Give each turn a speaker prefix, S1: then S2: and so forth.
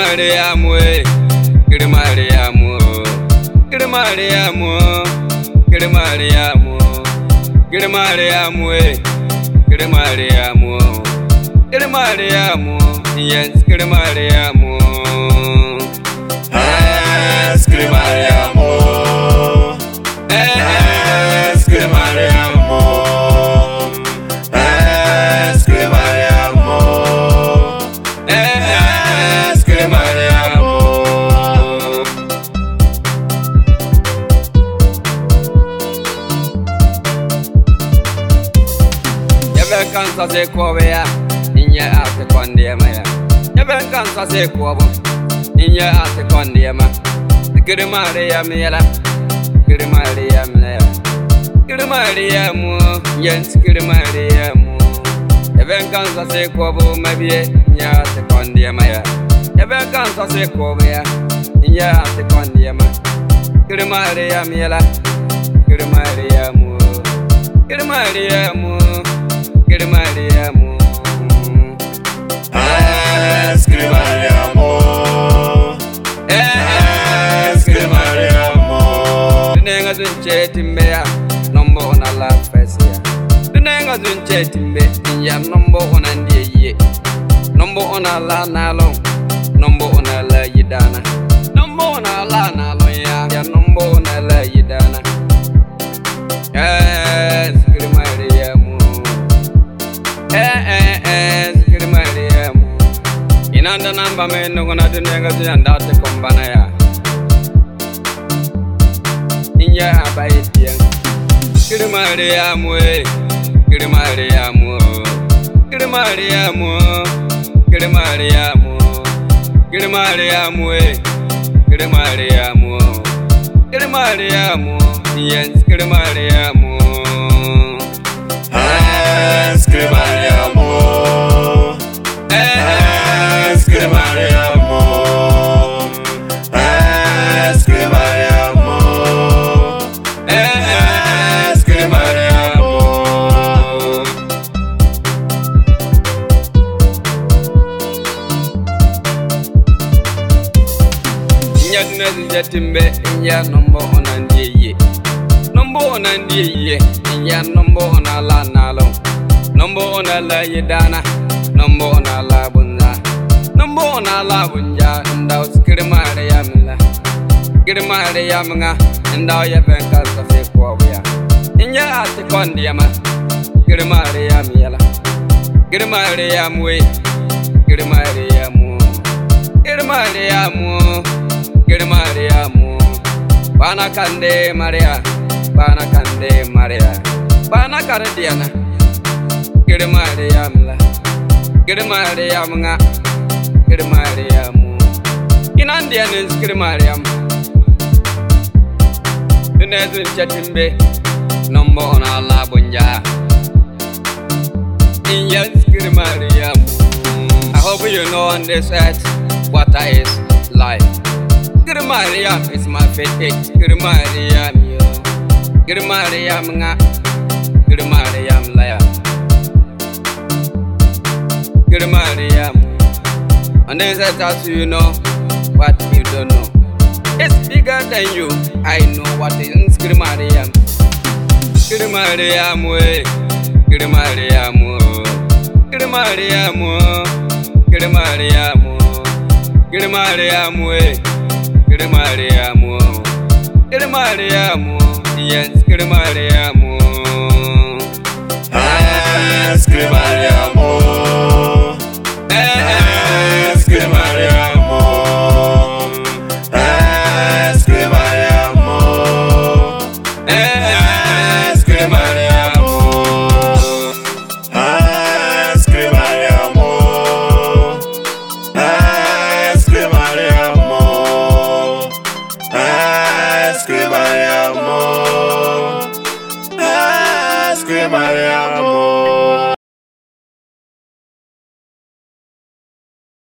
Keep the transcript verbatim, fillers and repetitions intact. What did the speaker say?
S1: Mariamu, Good Mariamu, Good Mariamu, Good Mariamu, Good Mariamu, Good Mariamu, Good Mariamu, yes, Good Mariamu,
S2: yes, Good Mariamu, yes, Good Mariamu, yes, Good Mariamu, yes, Good Mariamu.
S1: Yabe kansa se kwobea, inya ate kondema ya. Yabe kansa se kwobo, inya ate kondema. Good Mariamu yala, Good Mariamu ya. Good Mariamu, yes, Good Mariamu. Yabe kansa se kwobo mabie, inya ate kondema ya. Yabe kansa se kwobea, inya ate kondema. Good Mariamu yala, Good Mariamu, Good Mariamu. Good Mariamu,
S2: yes, Good Mariamu, yes, Good Mariamu.
S1: The name of the Timber, number on a last face here. The name of the Timber, in your number on a year, number on a la nalo, number on a la yidana, number on a la nalo, ya, number on a la yidana. Yes, Good Mariamu. Eh eh eh, Good Mariamu. Inanda namba me no gonna do nega to anda te kombana ya. Inya abaiti. Good Mariamu, Good Mariamu, Good Mariamu, Good Mariamu, Good Mariamu, Good Mariamu, Good Mariamu, yes, Good Mariamu.
S2: Yes, Good Mariamu, yes, Good Mariamu, yes, Good Mariamu, yes, Good Mariamu.
S1: Inya dina jatimbe, inya number on and ye. Number on and ye, inya number on a la nalo. Number on a la yidana, number on a la bunza, number on a la bunja, and thou Good Mariamu, Good Mariamu, and thou ya bankas of a quavia. In your ate condiama, Good Mariamu, Good Mariamu, Good Mariamu, Good Mariamu, Good Mariamu, Bana Kande Maria, Bana Kande Maria, Bana Cardiana. Good Mariamu, Good Mariamu, Good Mariamu. In Indian is Good Mariamu. The Nazin Chatimbe, number on a la bunja. In yes, Good Mariamu. I hope you know on this earth what I is life. Good Mariamu is my faith. Good Mariamu, Good Mariamu, Good Mariamu Laya. Good Mariamu. And then said that you know what you don't know. It's bigger than you. I know what is Good Mariamu. Good Mariamu, Good Mariamu, Good Mariamu, Good Mariamu, Good Mariamu, Good Mariamu, Good Mariamu, yes, Good Mariamu.
S2: Yes, Good Mariamu, yes, Good Mariamu, yes, Good Mariamu, yes, Good Mariamu, yes, Good Mariamu, yes, Good Mariamu, yes, Good Mariamu, yes, Good Mariamu.